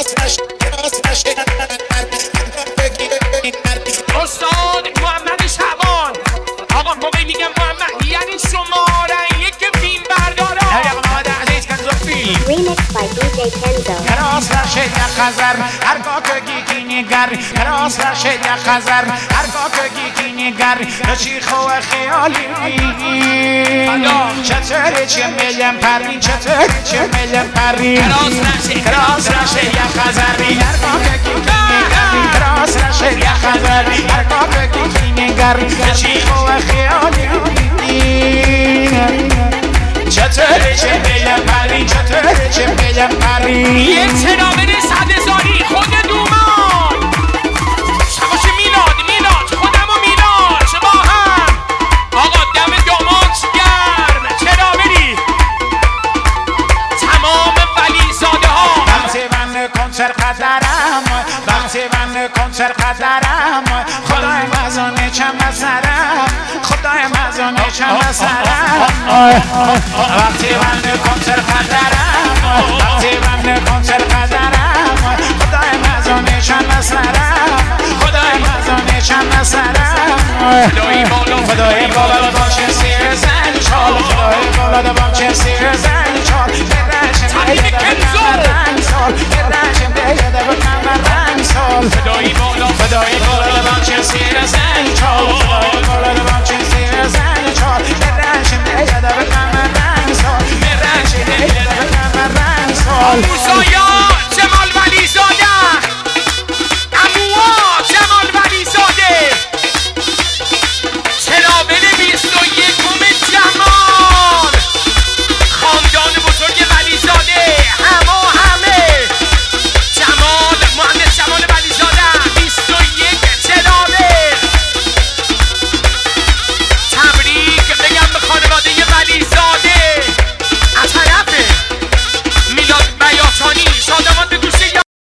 استاد محمد شعبان آقا موقعی میگم محمد یعنی شماره یک فیلم بردارا Remix by DJ Kenzo. کراس رشد خزر هرگاه که گیگی نگر کراس رشد خزر هرگاه که گیگی نگر چی خواه خیالی چطوری چه میلم پری چطوری چه میلم پری کراس رشد خزر هرگاه که گیگی نگر کراس رشد خزر هرگاه که گیگی نگر چی خواه خیالی چطوری چه میلم پری چطوری چه میلم پری یه ترامل 100,000 خود دومان شباش میلاد خودم و میلاد چه با هم آقا دم داماد گرم تراملی تمام ولی زاده ها وقتی من کنسر قدرم وقتی من کنسر قدرم خدای مزانه چم سرم خدای مزانه چم سرم وقتی من کنسر قدرم وقتی من کنسر قدرم خدای مزانه چم سرم خدای مزانه چم سرم خدای بالا باشه سیر زن شال خدای بالا باشه سیر زن